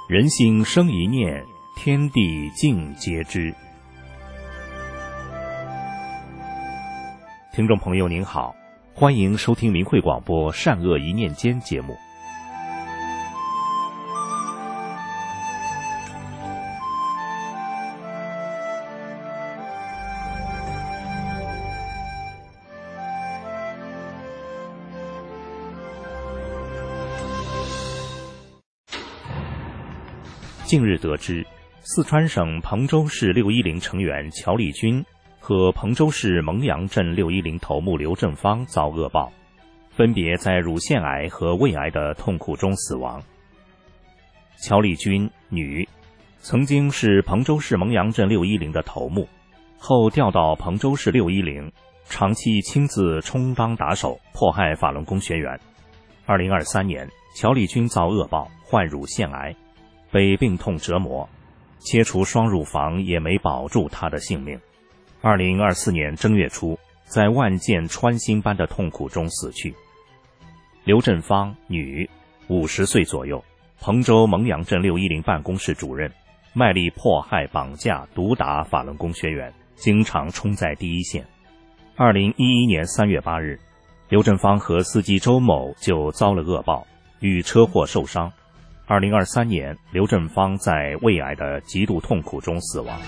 人心生一念，天地尽皆知。听众朋友您好，欢迎收听明慧广播善恶一念间节目。近日得知，四川省彭州市610成员乔立军和彭州市蒙阳镇610头目刘正芳遭恶报，分别在乳腺癌和胃癌的痛苦中死亡。乔立军，女，曾经是彭州市蒙阳镇610的头目，后调到彭州市610，长期亲自充当打手，迫害法轮功学员。2023年，乔立军遭恶报，患乳腺癌，被病痛折磨，切除双乳房也没保住他的性命。2024年正月初，在万箭穿心般的痛苦中死去。刘振芳，女，50岁左右，彭州蒙阳镇610办公室主任，卖力迫害、绑架、毒打法轮功学员，经常冲在第一线。2011年3月8日，刘振芳和司机周某就遭了恶报，遇车祸受伤。2023年，刘振芳在胃癌的极度痛苦中死亡。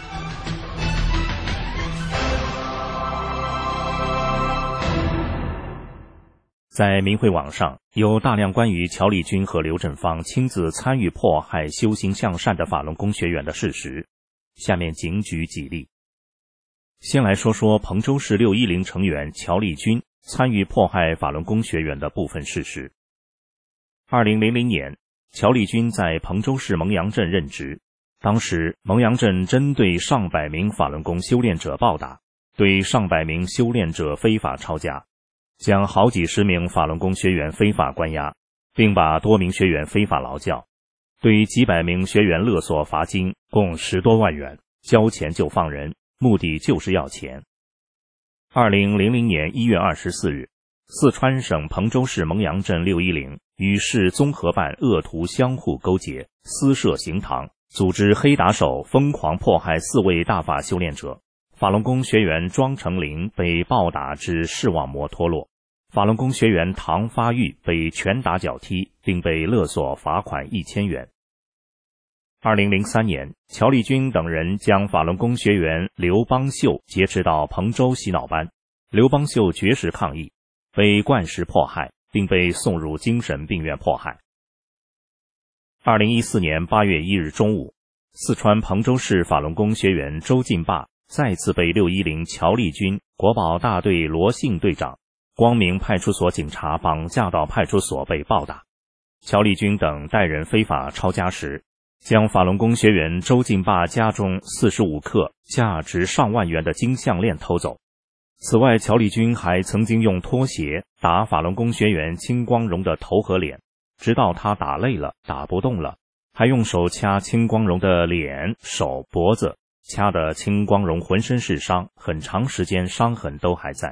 在明慧网上有大量关于乔立军和刘振芳亲自参与迫害修行向善的法轮功学员的事实，下面仅举几例。先来说说彭州市610成员乔立军参与迫害法轮功学员的部分事实。2000年，乔立军在彭州市蒙阳镇任职，当时蒙阳镇针对上百名法轮功修炼者暴打，对上百名修炼者非法抄家，将好几十名法轮功学员非法关押，并把多名学员非法劳教，对几百名学员勒索罚金共10多万元，交钱就放人，目的就是要钱。2000年1月24日，四川省彭州市蒙阳镇610与市综合办恶徒相互勾结，私设行堂，组织黑打手疯狂迫害4位大法修炼者。法轮功学员庄成林被暴打至视网膜脱落，法轮功学员唐发玉被拳打脚踢，并被勒索罚款1000元。2003年，乔立军等人将法轮功学员刘邦秀劫持到彭州洗脑班，刘邦秀绝食抗议，被灌食迫害，并被送入精神病院迫害。2014年8月1日中午，四川彭州市法轮功学员周进霸再次被610乔立军国保大队罗姓队长、光明派出所警察绑架到派出所被暴打。乔立军等带人非法抄家时，将法轮功学员周进霸家中45克价值上万元的金项链偷走。此外，乔立军还曾经用拖鞋打法轮功学员青光荣的头和脸，直到他打累了，打不动了，还用手掐青光荣的脸、手、脖子，掐得青光荣浑身是伤，很长时间伤痕都还在。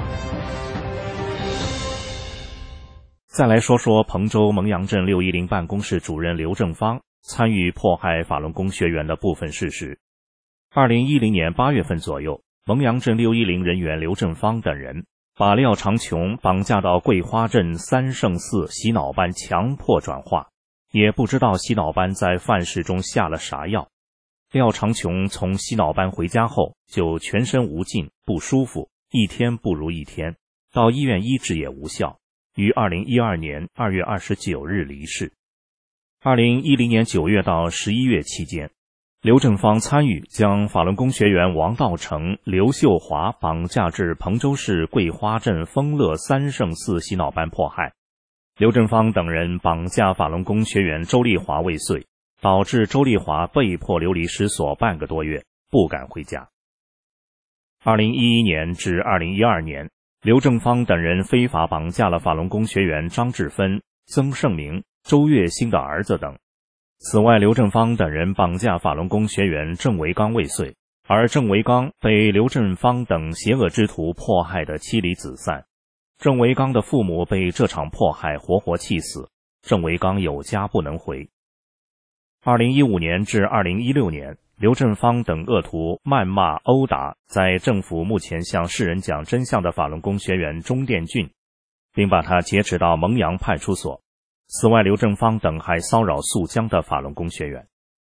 再来说说彭州蒙阳镇610办公室主任刘正芳参与迫害法轮功学员的部分事实。2010年8月份左右，蒙阳镇610人员刘正芳等人把廖长琼绑架到桂花镇三圣寺洗脑班强迫转化，也不知道洗脑班在饭食中下了啥药。廖长琼从洗脑班回家后就全身无劲，不舒服，一天不如一天，到医院医治也无效，于2012年2月29日离世。2010年9月到11月期间，刘正芳参与将法轮功学员王道成、刘秀华绑架至彭州市桂花镇丰乐三圣寺洗脑班迫害。刘正芳等人绑架法轮功学员周丽华未遂，导致周丽华被迫流离失所半个多月，不敢回家。2011年至2012年，刘正芳等人非法绑架了法轮功学员张志芬、曾胜明、周月兴的儿子等。此外，刘正芳等人绑架法轮功学员郑维刚未遂，而郑维刚被刘正芳等邪恶之徒迫害得妻离子散。郑维刚的父母被这场迫害活活气死，郑维刚有家不能回。 2015年至2016年，刘振芳等恶徒谩骂殴打在政府目前向世人讲真相的法轮功学员钟殿俊，并把他劫持到蒙阳派出所。此外，刘振芳等还骚扰宿江的法轮功学员。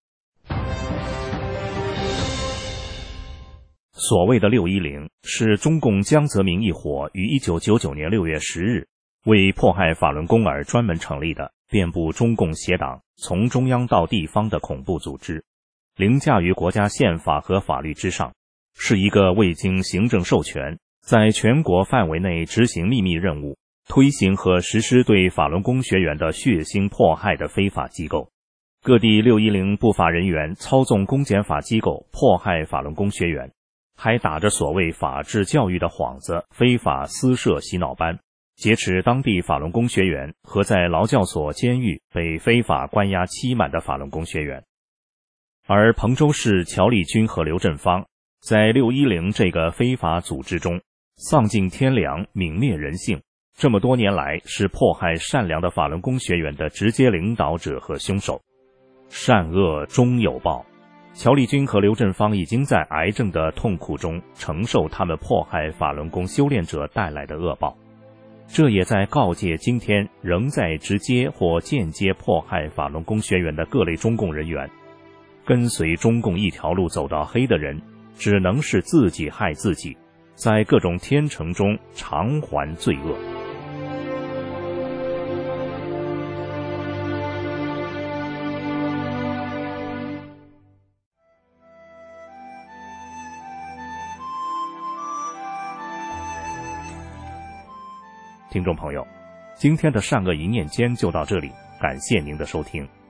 所谓的610是中共江泽民一伙于1999年6月10日为迫害法轮功而专门成立的遍布中共邪党从中央到地方的恐怖组织，凌驾于国家宪法和法律之上，是一个未经行政授权，在全国范围内执行秘密任务，推行和实施对法轮功学员的血腥迫害的非法机构。各地610不法人员操纵公检法机构迫害法轮功学员，还打着所谓法治教育的幌子，非法私设洗脑班，劫持当地法轮功学员和在劳教所、监狱被非法关押期满的法轮功学员。而彭州市乔丽君和刘振芳在610这个非法组织中丧尽天良，泯灭人性，这么多年来是迫害善良的法轮功学员的直接领导者和凶手。善恶终有报，乔丽君和刘振芳已经在癌症的痛苦中承受他们迫害法轮功修炼者带来的恶报，这也在告诫今天仍在直接或间接迫害法轮功学员的各类中共人员，跟随中共一条路走到黑的人，只能是自己害自己，在各种天惩中偿还罪恶。听众朋友，今天的善恶一念间就到这里，感谢您的收听。